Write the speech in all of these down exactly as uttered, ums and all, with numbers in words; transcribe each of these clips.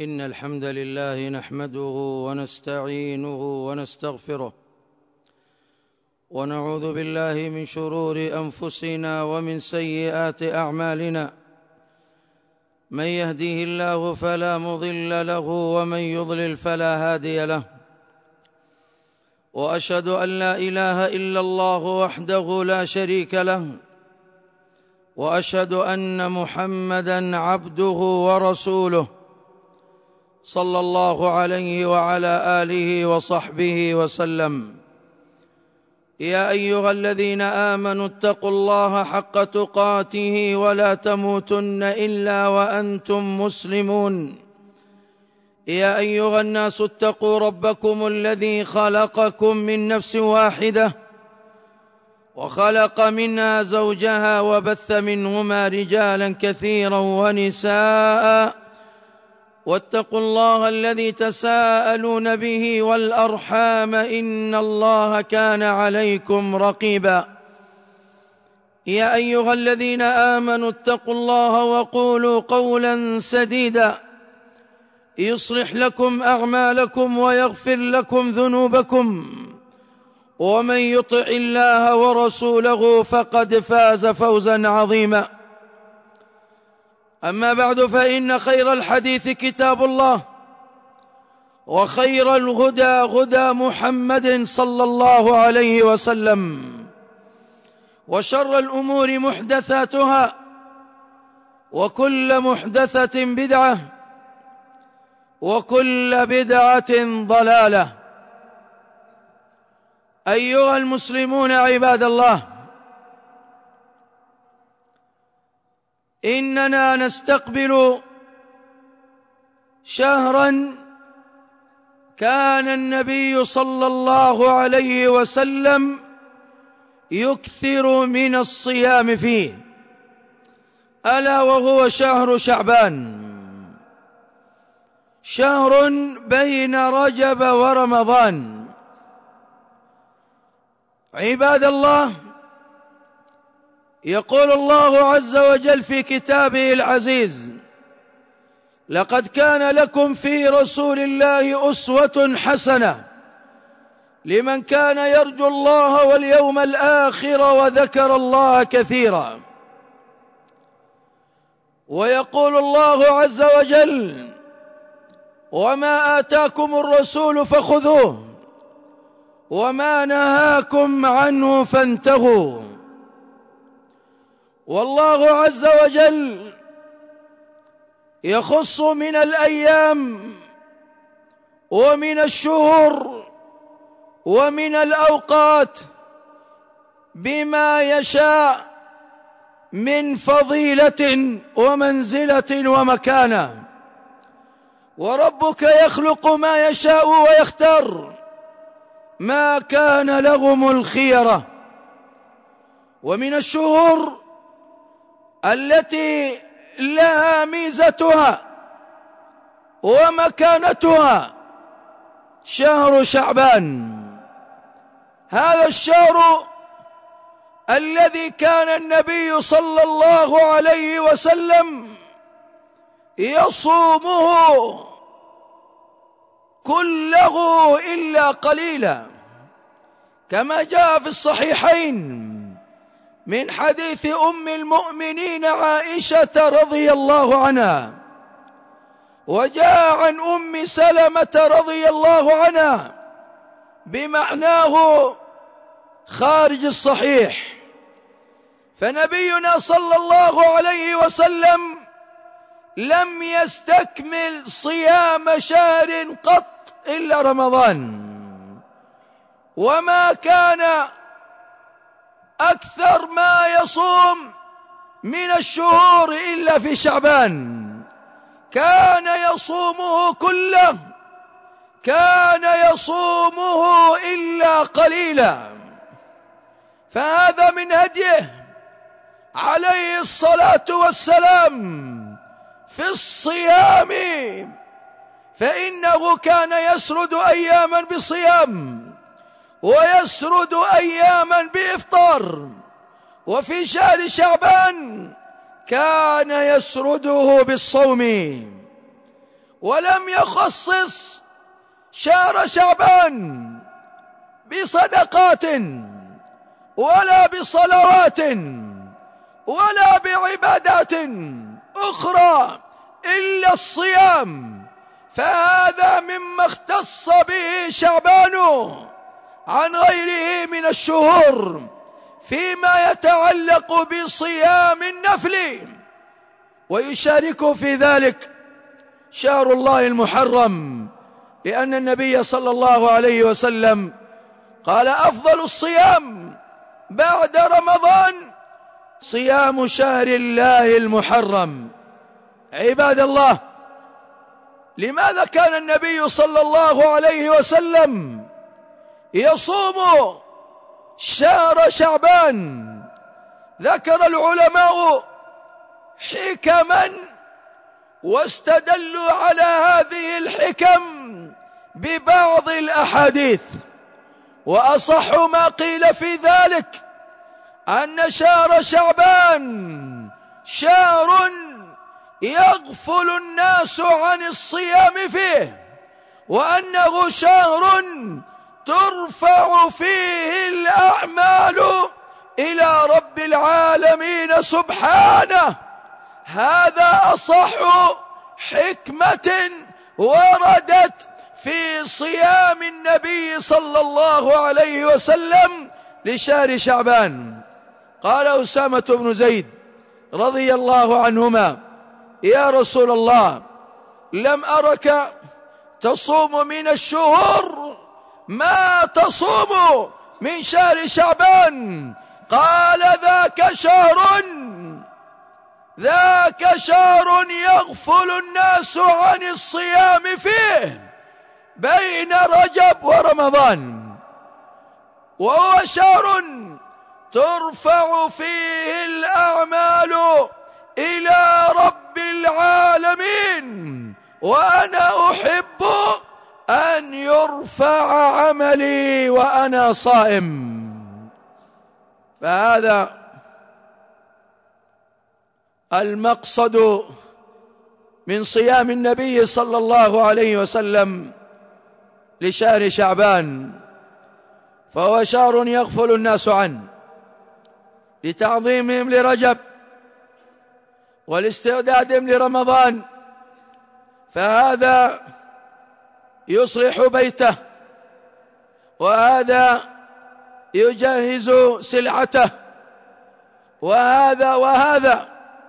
إن الحمد لله نحمده ونستعينه ونستغفره ونعوذ بالله من شرور أنفسنا ومن سيئات أعمالنا. من يهديه الله فلا مضل له ومن يضلل فلا هادي له، وأشهد أن لا إله إلا الله وحده لا شريك له، وأشهد أن محمدًا عبده ورسوله صلى الله عليه وعلى آله وصحبه وسلم. يا أيها الذين آمنوا اتقوا الله حق تقاته ولا تموتن إلا وأنتم مسلمون. يا أيها الناس اتقوا ربكم الذي خلقكم من نفس واحدة وخلق منها زوجها وبث منهما رجالا كثيرا ونساء، واتقوا الله الذي تساءلون به والأرحام إن الله كان عليكم رقيبا. يا أيها الذين آمنوا اتقوا الله وقولوا قولا سديدا يصلح لكم أعمالكم ويغفر لكم ذنوبكم، ومن يطع الله ورسوله فقد فاز فوزا عظيما. أما بعد، فإن خير الحديث كتاب الله، وخير الهدى هدى محمد صلى الله عليه وسلم، وشر الأمور محدثاتها، وكل محدثة بدعة، وكل بدعة ضلالة. أيها المسلمون عباد الله، إننا نستقبل شهرا كان النبي صلى الله عليه وسلم يكثر من الصيام فيه، ألا وهو شهر شعبان، شهر بين رجب ورمضان. عباد الله، يقول الله عز وجل في كتابه العزيز: لقد كان لكم في رسول الله أسوة حسنة لمن كان يرجو الله واليوم الآخر وذكر الله كثيرا. ويقول الله عز وجل: وما آتاكم الرسول فخذوه وما نهاكم عنه فانتهوا. والله عز وجل يخص من الأيام ومن الشهور ومن الأوقات بما يشاء من فضيلة ومنزلة ومكانة، وربك يخلق ما يشاء ويختار، ما كان لهم الخيرة. ومن الشهور التي لها ميزتها ومكانتها شهر شعبان، هذا الشهر الذي كان النبي صلى الله عليه وسلم يصومه كله إلا قليلا، كما جاء في الصحيحين من حديث أم المؤمنين عائشة رضي الله عنها، وجاء عن أم سلمة رضي الله عنها بمعناه خارج الصحيح. فنبينا صلى الله عليه وسلم لم يستكمل صيام شهر قط إلا رمضان، وما كان أكثر ما يصوم من الشهور إلا في شعبان، كان يصومه كله، كان يصومه إلا قليلا. فهذا من هديه عليه الصلاة والسلام في الصيام، فإنه كان يسرد أياما بصيام ويسرد أياما بإفطار، وفي شهر شعبان كان يسرده بالصوم. ولم يخصص شهر شعبان بصدقات ولا بصلوات ولا بعبادات أخرى إلا الصيام، فهذا مما اختص به شعبان عن غيره من الشهور فيما يتعلق بصيام النفل. ويشارك في ذلك شهر الله المحرم، لأن النبي صلى الله عليه وسلم قال: أفضل الصيام بعد رمضان صيام شهر الله المحرم. عباد الله، لماذا كان النبي صلى الله عليه وسلم يصوم شهر شعبان؟ ذكر العلماء حكما واستدلوا على هذه الحكم ببعض الأحاديث، وأصح ما قيل في ذلك أن شهر شعبان شهر يغفل الناس عن الصيام فيه، وأنه شهر ترفع فيه الأعمال إلى رب العالمين سبحانه. هذا أصح حكمة وردت في صيام النبي صلى الله عليه وسلم لشهر شعبان. قال أسامة بن زيد رضي الله عنهما: يا رسول الله، لم أرك تصوم من الشهور ما تصوم من شهر شعبان. قال: ذاك شهر ذاك شهر يغفل الناس عن الصيام فيه بين رجب ورمضان، وهو شهر ترفع فيه الأعمال إلى رب العالمين، وأنا أحب أن يرفع عملي وأنا صائم. فهذا المقصد من صيام النبي صلى الله عليه وسلم لشهر شعبان، فهو شهر يغفل الناس عنه لتعظيمهم لرجب والاستعدادهم لرمضان، فهذا يصلح بيته، وهذا يجهز سلعته، وهذا وهذا،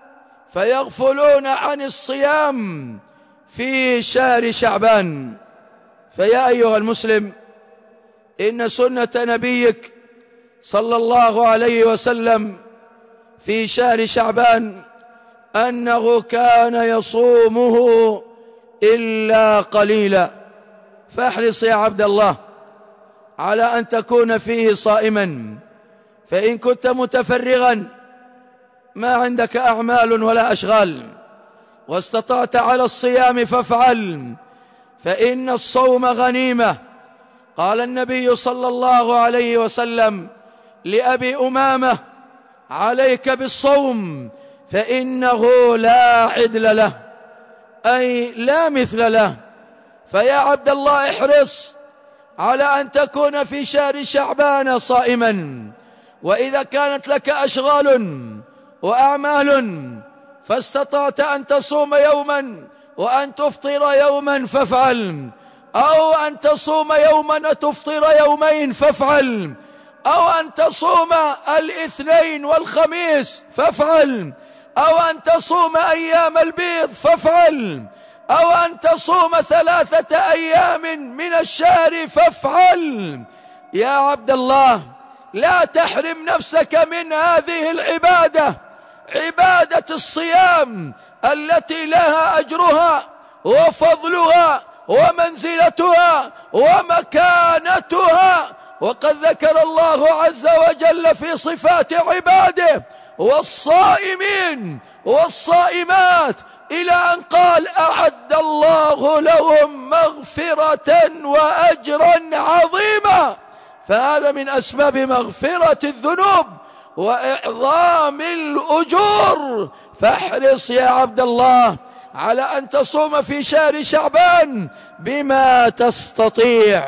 فيغفلون عن الصيام في شهر شعبان. فيا أيها المسلم، إن سنة نبيك صلى الله عليه وسلم في شهر شعبان أنه كان يصومه إلا قليلا، فاحرص يا عبد الله على أن تكون فيه صائما، فإن كنت متفرغا ما عندك أعمال ولا أشغال واستطعت على الصيام فافعل، فإن الصوم غنيمة. قال النبي صلى الله عليه وسلم لأبي أمامة: عليك بالصوم فإنه لا عدل له، أي لا مثل له. فيا عبد الله، احرص على أن تكون في شهر شعبان صائما، وإذا كانت لك أشغال وأعمال فاستطعت أن تصوم يوما وأن تفطر يوما فافعل، أو أن تصوم يوما وتفطر يومين فافعل، أو أن تصوم الاثنين والخميس فافعل، أو أن تصوم أيام البيض فافعل، أو أن تصوم ثلاثة أيام من الشهر فافعل. يا عبد الله، لا تحرم نفسك من هذه العبادة، عبادة الصيام التي لها أجرها وفضلها ومنزلتها ومكانتها. وقد ذكر الله عز وجل في صفات عباده: والصائمين والصائمات، إلى أن قال: أعد الله لهم مغفرة وأجرا عظيما. فهذا من أسباب مغفرة الذنوب وإعظام الأجور. فاحرص يا عبد الله على أن تصوم في شهر شعبان بما تستطيع.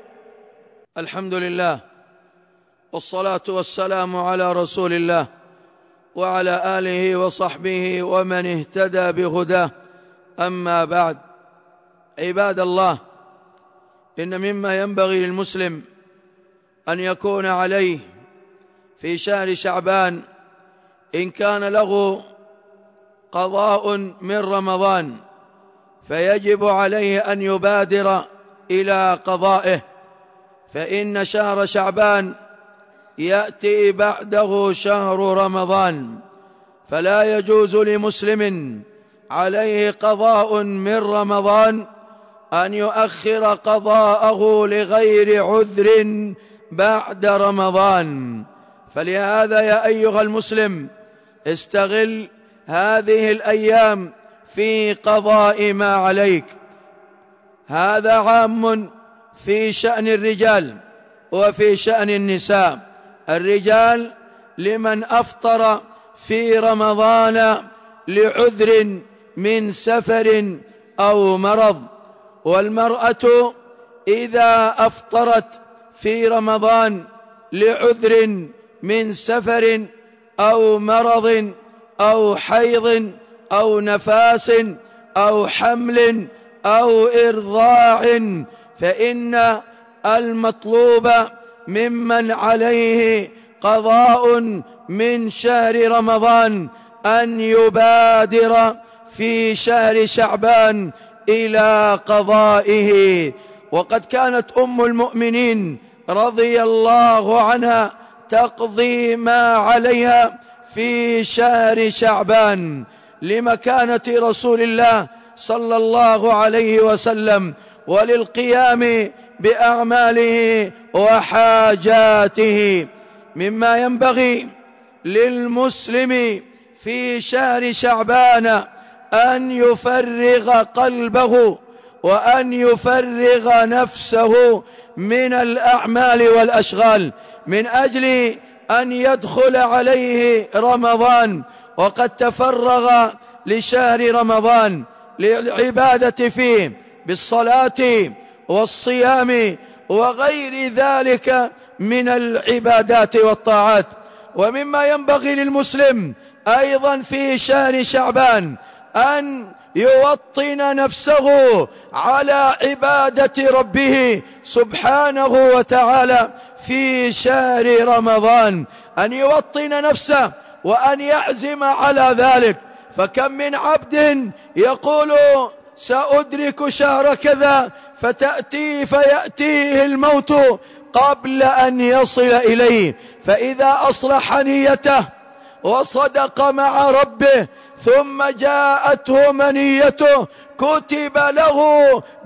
الحمد لله، والصلاة والسلام على رسول الله وعلى آله وصحبه ومن اهتدى بهداه. أما بعد، عباد الله، إن مما ينبغي للمسلم أن يكون عليه في شهر شعبان إن كان له قضاء من رمضان فيجب عليه أن يبادر إلى قضائه، فإن شهر شعبان يأتي بعده شهر رمضان، فلا يجوز لمسلم عليه قضاء من رمضان أن يؤخر قضاءه لغير عذر بعد رمضان. فلهذا يا أيها المسلم استغل هذه الأيام في قضاء ما عليك. هذا عام في شأن الرجال وفي شأن النساء. الرجال لمن أفطر في رمضان لعذر من سفر أو مرض، والمرأة إذا أفطرت في رمضان لعذر من سفر أو مرض أو حيض أو نفاس أو حمل أو إرضاع، فإن المطلوب ممن عليه قضاء من شهر رمضان أن يبادر في شهر شعبان إلى قضائه. وقد كانت أم المؤمنين رضي الله عنها تقضي ما عليها في شهر شعبان لمكانة رسول الله صلى الله عليه وسلم وللقيام بأعماله وحاجاته. مما ينبغي للمسلم في شهر شعبان أن يفرغ قلبه وأن يفرغ نفسه من الأعمال والأشغال من أجل أن يدخل عليه رمضان وقد تفرغ لشهر رمضان للعبادة فيه بالصلاة والصيام وغير ذلك من العبادات والطاعات. ومما ينبغي للمسلم أيضا في شهر شعبان أن يوطن نفسه على عبادة ربه سبحانه وتعالى في شهر رمضان، أن يوطن نفسه وأن يعزم على ذلك. فكم من عبد يقول سأدرك شهر كذا فتأتي فيأتيه الموت قبل أن يصل إليه، فإذا أصلح نيته وصدق مع ربه ثم جاءته منيته كتب له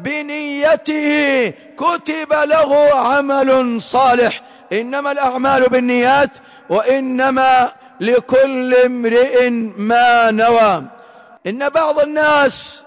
بنيته كتب له عمل صالح. إنما الأعمال بالنيات وإنما لكل امرئ ما نوى. إن بعض الناس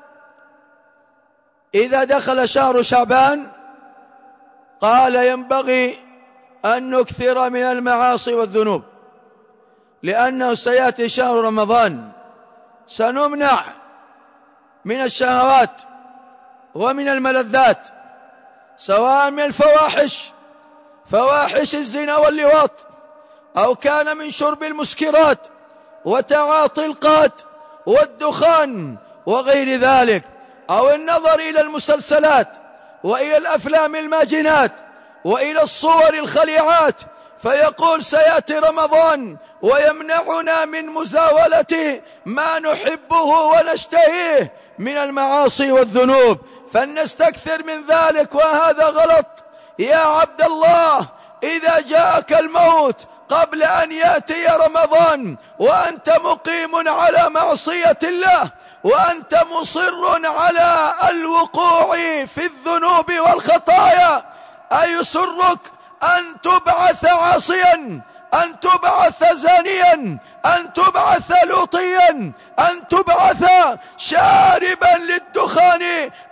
إذا دخل شهر شعبان قال ينبغي أن نكثر من المعاصي والذنوب، لأنه سيأتي شهر رمضان سنمنع من الشهوات ومن الملذات، سواء من الفواحش فواحش الزنا واللواط، أو كان من شرب المسكرات وتعاطي القات والدخان وغير ذلك، أو النظر إلى المسلسلات وإلى الأفلام الماجنات وإلى الصور الخليعات، فيقول سيأتي رمضان ويمنعنا من مزاولة ما نحبه ونشتهيه من المعاصي والذنوب، فلنستكثر من ذلك. وهذا غلط يا عبد الله. إذا جاءك الموت قبل أن يأتي رمضان وأنت مقيم على معصية الله وأنت مصر على الوقوع في الذنوب والخطايا، أيسرك أن تبعث عاصيا، أن تبعث زانيا، أن تبعث لوطيا، أن تبعث شاربا للدخان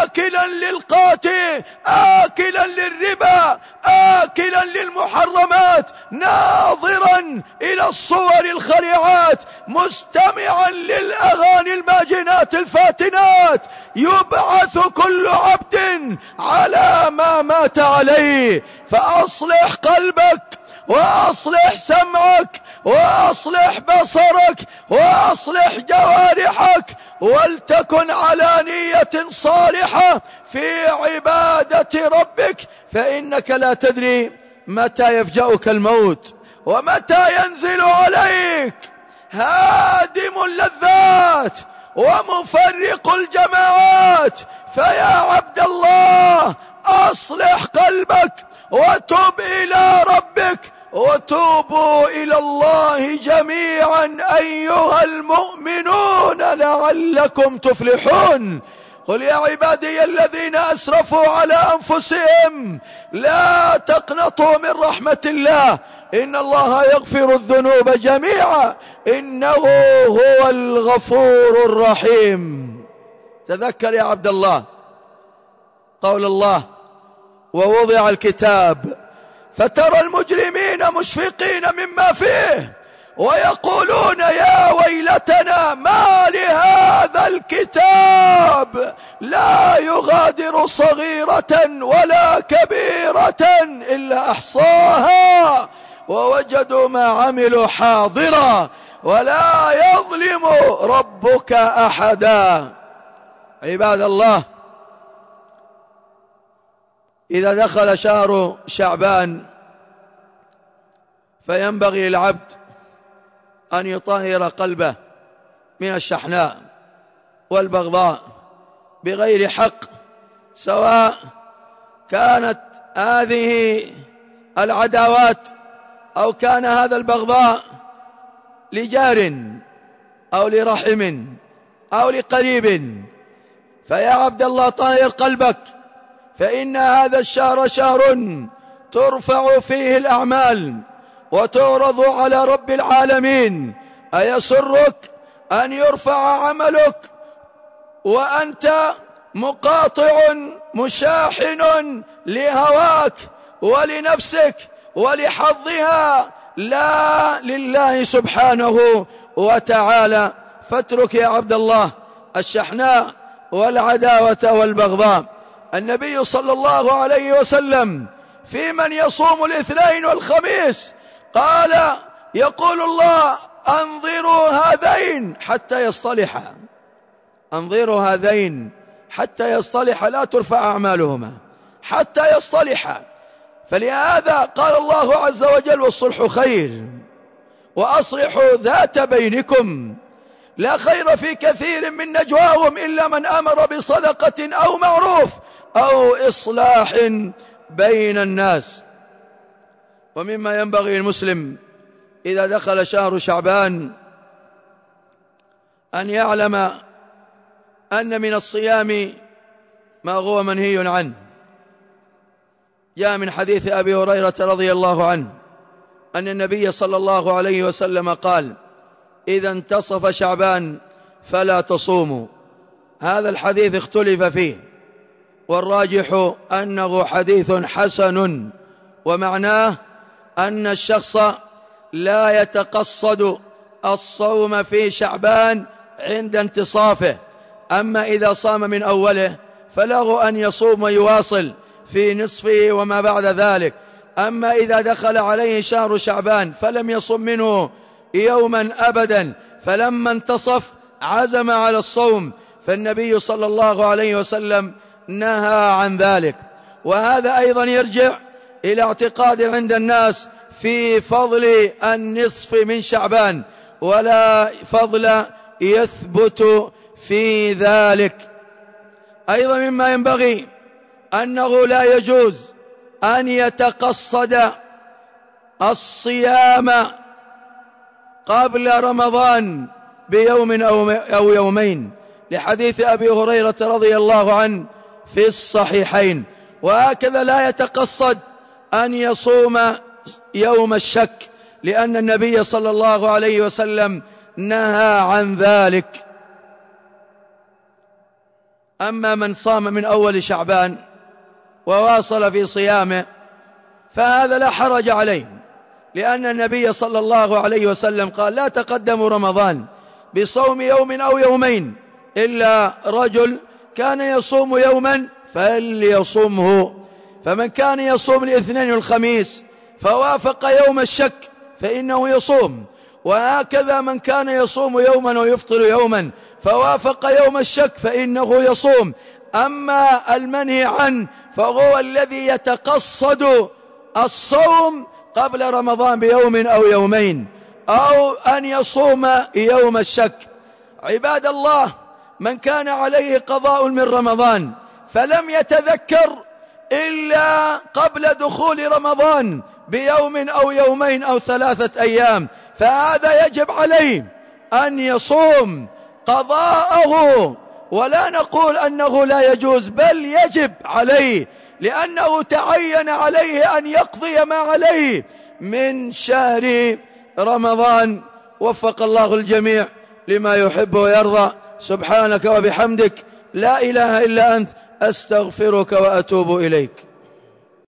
آكلا للقاتل، آكلا للربا، آكلا للمحرمات، ناظرا إلى الصور الخليعات، مستمعا للأغاني الماجنات الفاتنات. يبعث كل عبد على ما مات عليه. فأصلح قلبك، وأصلح سمعك، وأصلح بصرك، وأصلح جوارحك، ولتكن على نية صالحة في عبادة ربك، فإنك لا تدري متى يفجأك الموت ومتى ينزل عليك هادم اللذات ومفرق الجماعات. فيا عبد الله، أصلح قلبك وتب إلى ربك، وتوبوا إلى الله جميعا أيها المؤمنون لعلكم تفلحون. قل يا عبادي الذين أسرفوا على أنفسهم لا تقنطوا من رحمة الله، إن الله يغفر الذنوب جميعا إنه هو الغفور الرحيم. تذكر يا عبد الله قول الله: ووضع الكتاب فترى المجرمين مشفقين مما فيه ويقولون يا ويلتنا ما لهذا الكتاب لا يغادر صغيرة ولا كبيرة إلا أحصاها ووجدوا ما عملوا حاضرا ولا يظلم ربك أحدا. عباد الله، إذا دخل شهر شعبان فينبغي للعبد أن يطهر قلبه من الشحناء والبغضاء بغير حق، سواء كانت هذه العداوات أو كان هذا البغضاء لجار أو لرحم أو لقريب. فيا عبد الله، طهر قلبك، فإن هذا الشهر شهر ترفع فيه الأعمال وتعرض على رب العالمين. أيسرك أن يرفع عملك وأنت مقاطع مشاحن لهواك ولنفسك ولحظها لا لله سبحانه وتعالى؟ فاترك يا عبد الله الشحناء والعداوة والبغضاء. النبي صلى الله عليه وسلم في من يصوم الاثنين والخميس قال: يقول الله: أنظروا هذين حتى يصطلحا، أنظروا هذين حتى يصطلحا، لا ترفع أعمالهما حتى يصطلحا. فلهذا قال الله عز وجل: والصلح خير وأصلحوا ذات بينكم، لا خير في كثير من نجواهم إلا من أمر بصدقة أو معروف أو إصلاح بين الناس. ومما ينبغي المسلم إذا دخل شهر شعبان أن يعلم أن من الصيام ما هو منهي عنه. جاء من حديث أبي هريرة رضي الله عنه أن النبي صلى الله عليه وسلم قال: إذا انتصف شعبان فلا تصوموا. هذا الحديث اختلف فيه، والراجح أنه حديث حسن، ومعناه أن الشخص لا يتقصد الصوم في شعبان عند انتصافه. أما إذا صام من أوله فله أن يصوم ويواصل في نصفه وما بعد ذلك. أما إذا دخل عليه شهر شعبان فلم يصم منه يوما أبدا، فلما انتصف عزم على الصوم، فالنبي صلى الله عليه وسلم نهى عن ذلك. وهذا أيضا يرجع إلى اعتقاد عند الناس في فضل النصف من شعبان، ولا فضل يثبت في ذلك. أيضا مما ينبغي أنه لا يجوز أن يتقصد الصيام قبل رمضان بيوم أو يومين، لحديث أبي هريرة رضي الله عنه في الصحيحين. وهكذا لا يتقصد أن يصوم يوم الشك، لأن النبي صلى الله عليه وسلم نهى عن ذلك. أما من صام من أول شعبان وواصل في صيامه فهذا لا حرج عليه، لأن النبي صلى الله عليه وسلم قال: لا تقدموا رمضان بصوم يوم أو يومين إلا رجل كان يصوم يوما فليصومه. فمن كان يصوم الاثنين والخميس فوافق يوم الشك فإنه يصوم، وهكذا من كان يصوم يوما ويفطر يوما فوافق يوم الشك فإنه يصوم. أما المنهي عنه فهو الذي يتقصد الصوم قبل رمضان بيوم أو يومين، أو أن يصوم يوم الشك. عباد الله، من كان عليه قضاء من رمضان فلم يتذكر إلا قبل دخول رمضان بيوم أو يومين أو ثلاثة أيام، فهذا يجب عليه أن يصوم قضاءه، ولا نقول أنه لا يجوز، بل يجب عليه، لأنه تعين عليه أن يقضي ما عليه من شهر رمضان. وفق الله الجميع لما يحب ويرضى. سبحانك وبحمدك، لا إله إلا أنت، أستغفرك وأتوب إليك.